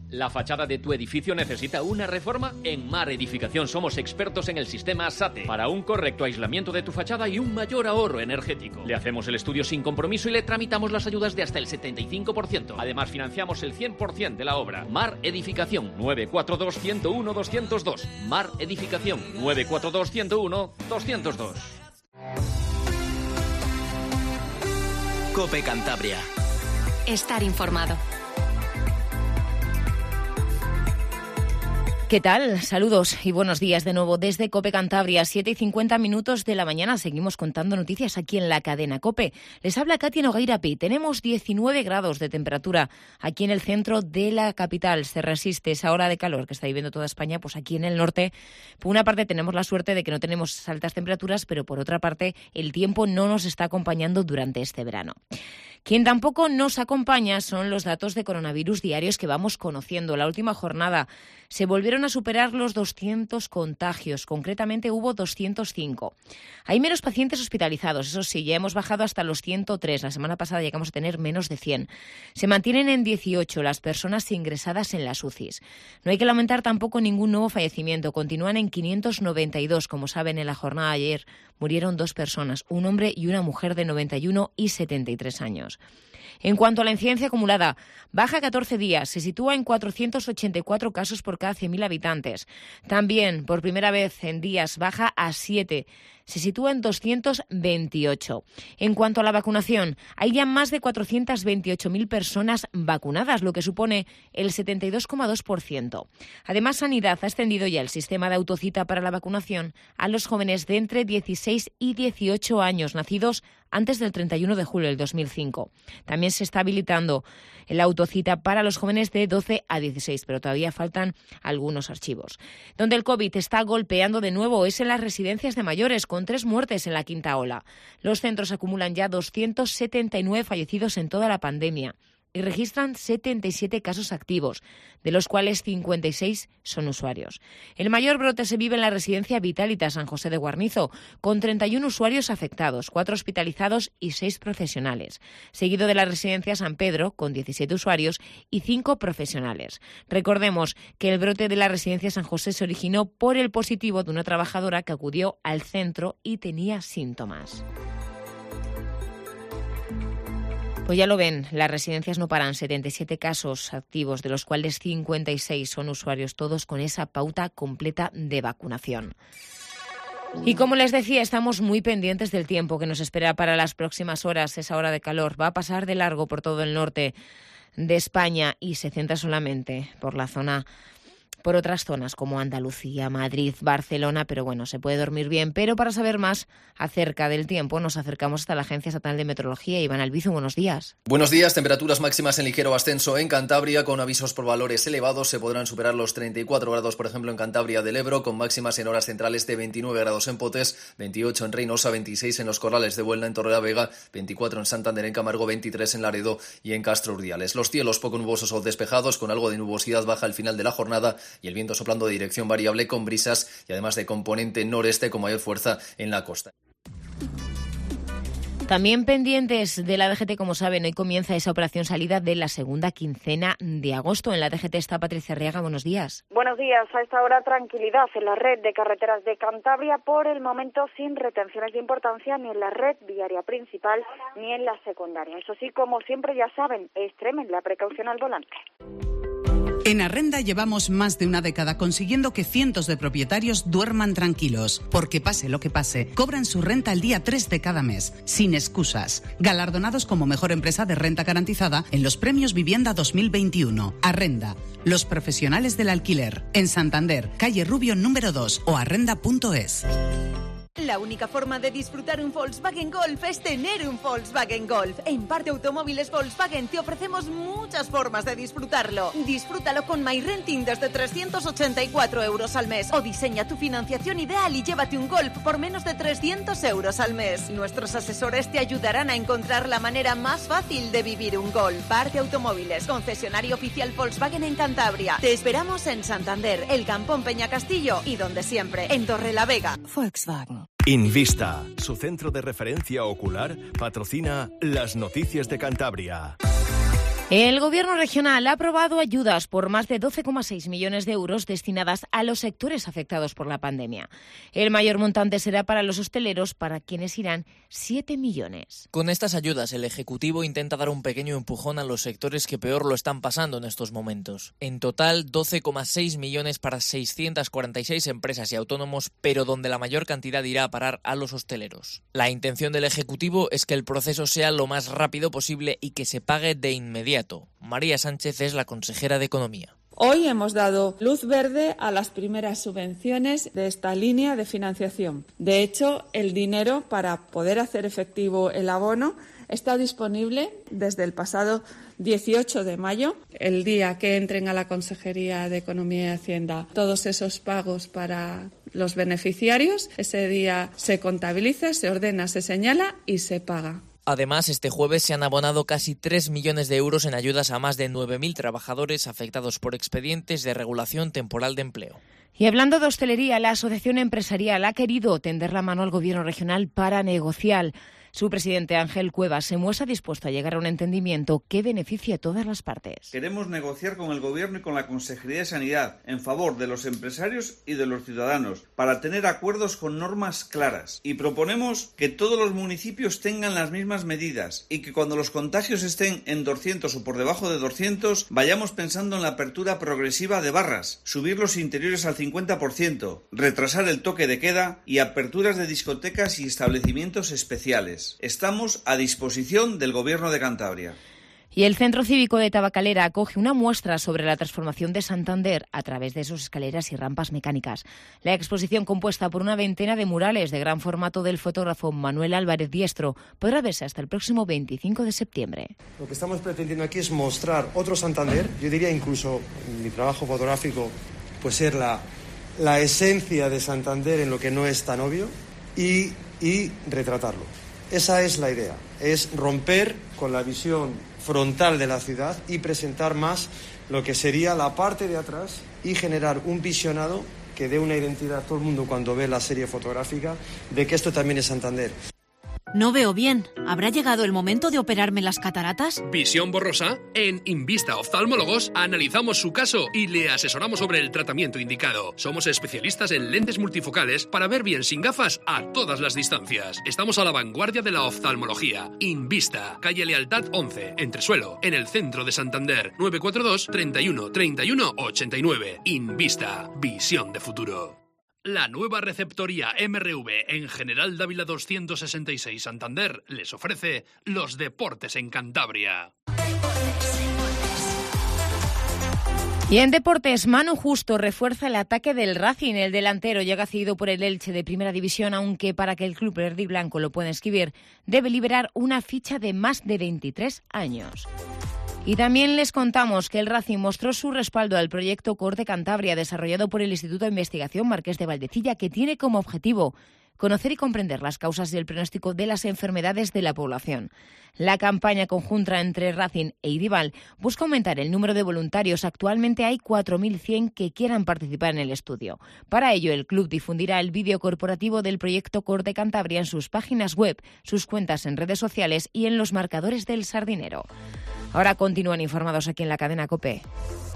¿La fachada de tu edificio necesita una reforma? En Mar Edificación somos expertos en el sistema SATE para un correcto aislamiento de tu fachada y un mayor ahorro energético. Le hacemos el estudio sin compromiso y le tramitamos las ayudas de hasta el 75%. Además, financiamos el 100% de la obra. Mar Edificación, 942-101-202. Mar Edificación, 942-101-202. COPE Cantabria. Estar informado. ¿Qué tal? Saludos y buenos días de nuevo desde COPE Cantabria, 7:50 de la mañana. Seguimos contando noticias aquí en la cadena COPE. Les habla Katia Nogueirapi. Tenemos 19 grados de temperatura aquí en el centro de la capital. Se resiste esa hora de calor que está viviendo toda España, pues aquí en el norte. Por una parte tenemos la suerte de que no tenemos altas temperaturas, pero por otra parte el tiempo no nos está acompañando durante este verano. Quien tampoco nos acompaña son los datos de coronavirus diarios que vamos conociendo. La última jornada se volvieron a superar los 200 contagios, concretamente hubo 205. Hay menos pacientes hospitalizados, eso sí, ya hemos bajado hasta los 103. La semana pasada llegamos a tener menos de 100. Se mantienen en 18 las personas ingresadas en las UCIs. No hay que lamentar tampoco ningún nuevo fallecimiento, continúan en 592. Como saben, en la jornada de ayer murieron 2 personas, un hombre y una mujer de 91 y 73 años. En cuanto a la incidencia acumulada, baja 14 días, se sitúa en 484 casos por cada 100.000 habitantes. También, por primera vez en días, baja a 7, se sitúa en 228. En cuanto a la vacunación, hay ya más de 428.000 personas vacunadas, lo que supone el 72,2%. Además, Sanidad ha extendido ya el sistema de autocita para la vacunación a los jóvenes de entre 16 y 18 años, nacidos antes del 31 de julio del 2005. También se está habilitando la autocita para los jóvenes de 12 a 16, pero todavía faltan algunos archivos. Donde el COVID está golpeando de nuevo es en las residencias de mayores, con 3 muertes en la quinta ola. Los centros acumulan ya 279 fallecidos en toda la pandemia y registran 77 casos activos, de los cuales 56 son usuarios. El mayor brote se vive en la residencia Vitalita San José de Guarnizo, con 31 usuarios afectados, 4 hospitalizados y 6 profesionales, seguido de la residencia San Pedro, con 17 usuarios y 5 profesionales. Recordemos que el brote de la residencia San José se originó por el positivo de una trabajadora que acudió al centro y tenía síntomas. Pues ya lo ven, las residencias no paran, 77 casos activos, de los cuales 56 son usuarios, todos con esa pauta completa de vacunación. Y como les decía, estamos muy pendientes del tiempo que nos espera para las próximas horas. Esa hora de calor va a pasar de largo por todo el norte de España y se centra solamente por otras zonas como Andalucía, Madrid, Barcelona, pero bueno, se puede dormir bien. Pero para saber más acerca del tiempo, nos acercamos hasta la Agencia Estatal de Meteorología. Iván Albizu, buenos días. Buenos días, temperaturas máximas en ligero ascenso en Cantabria, con avisos por valores elevados. Se podrán superar los 34 grados, por ejemplo, en Cantabria del Ebro, con máximas en horas centrales de 29 grados en Potes, 28 en Reynosa, 26 en Los Corrales de Buelna, en Torrelavega, 24 en Santander, en Camargo, 23 en Laredo y en Castro Urdiales. Los cielos poco nubosos o despejados, con algo de nubosidad baja al final de la jornada, y el viento soplando de dirección variable con brisas y además de componente noreste con mayor fuerza en la costa. También pendientes de la DGT, como saben, hoy comienza esa operación salida de la segunda quincena de agosto. En la DGT está Patricia Arriaga, buenos días. Buenos días. A esta hora tranquilidad en la red de carreteras de Cantabria, por el momento sin retenciones de importancia ni en la red viaria principal ni en la secundaria. Eso sí, como siempre ya saben, extremen la precaución al volante. En Arrenda llevamos más de una década consiguiendo que cientos de propietarios duerman tranquilos, porque pase lo que pase, cobran su renta el día 3 de cada mes, sin excusas. Galardonados como mejor empresa de renta garantizada en los premios Vivienda 2021. Arrenda, los profesionales del alquiler. En Santander, calle Rubio número 2 o arrenda.es. La única forma de disfrutar un Volkswagen Golf es tener un Volkswagen Golf. En Parte Automóviles Volkswagen te ofrecemos muchas formas de disfrutarlo. Disfrútalo con MyRenting desde 384 euros al mes. O diseña tu financiación ideal y llévate un Golf por menos de 300 euros al mes. Nuestros asesores te ayudarán a encontrar la manera más fácil de vivir un Golf. Parte Automóviles, concesionario oficial Volkswagen en Cantabria. Te esperamos en Santander, El Campón Peñacastillo y donde siempre, en Torrelavega. Volkswagen. Invista, su centro de referencia ocular, patrocina las noticias de Cantabria. El Gobierno regional ha aprobado ayudas por más de 12,6 millones de euros destinadas a los sectores afectados por la pandemia. El mayor montante será para los hosteleros, para quienes irán 7 millones. Con estas ayudas, el Ejecutivo intenta dar un pequeño empujón a los sectores que peor lo están pasando en estos momentos. En total, 12,6 millones para 646 empresas y autónomos, pero donde la mayor cantidad irá a parar a los hosteleros. La intención del Ejecutivo es que el proceso sea lo más rápido posible y que se pague de inmediato. María Sánchez es la consejera de Economía. Hoy hemos dado luz verde a las primeras subvenciones de esta línea de financiación. De hecho, el dinero para poder hacer efectivo el abono está disponible desde el pasado 18 de mayo, el día que entren a la Consejería de Economía y Hacienda todos esos pagos para los beneficiarios. Ese día se contabiliza, se ordena, se señala y se paga. Además, este jueves se han abonado casi 3 millones de euros en ayudas a más de 9.000 trabajadores afectados por expedientes de regulación temporal de empleo. Y hablando de hostelería, la Asociación Empresarial ha querido tender la mano al Gobierno regional para negociar. Su presidente Ángel Cuevas se muestra dispuesto a llegar a un entendimiento que beneficie a todas las partes. Queremos negociar con el Gobierno y con la Consejería de Sanidad en favor de los empresarios y de los ciudadanos para tener acuerdos con normas claras. Y proponemos que todos los municipios tengan las mismas medidas y que cuando los contagios estén en 200 o por debajo de 200 vayamos pensando en la apertura progresiva de barras, subir los interiores al 50%, retrasar el toque de queda y aperturas de discotecas y establecimientos especiales. Estamos a disposición del Gobierno de Cantabria. Y el Centro Cívico de Tabacalera acoge una muestra sobre la transformación de Santander a través de sus escaleras y rampas mecánicas. La exposición, compuesta por una veintena de murales de gran formato del fotógrafo Manuel Álvarez Diestro, podrá verse hasta el próximo 25 de septiembre. Lo que estamos pretendiendo aquí es mostrar otro Santander. Yo diría incluso mi trabajo fotográfico pues ser la esencia de Santander en lo que no es tan obvio y retratarlo. Esa es la idea, es romper con la visión frontal de la ciudad y presentar más lo que sería la parte de atrás y generar un visionado que dé una identidad a todo el mundo cuando ve la serie fotográfica de que esto también es Santander. No veo bien. ¿Habrá llegado el momento de operarme las cataratas? ¿Visión borrosa? En Invista Oftalmólogos analizamos su caso y le asesoramos sobre el tratamiento indicado. Somos especialistas en lentes multifocales para ver bien sin gafas a todas las distancias. Estamos a la vanguardia de la oftalmología. Invista, calle Lealtad 11, Entresuelo, en el centro de Santander. 942 31 31 89. Invista, visión de futuro. La nueva receptoría MRV en General Dávila 266 Santander les ofrece los deportes en Cantabria. Y en deportes, Manu Justo refuerza el ataque del Racing. El delantero llega cedido por el Elche de Primera División, aunque para que el club verde y blanco lo pueda inscribir, debe liberar una ficha de más de 23 años. Y también les contamos que el Racing mostró su respaldo al proyecto COR de Cantabria, desarrollado por el Instituto de Investigación Marqués de Valdecilla, que tiene como objetivo conocer y comprender las causas del pronóstico de las enfermedades de la población. La campaña conjunta entre Racing e Idival busca aumentar el número de voluntarios. Actualmente hay 4.100 que quieran participar en el estudio. Para ello, el club difundirá el vídeo corporativo del proyecto COR de Cantabria en sus páginas web, sus cuentas en redes sociales y en los marcadores del Sardinero. Ahora continúan informados aquí en la cadena COPE.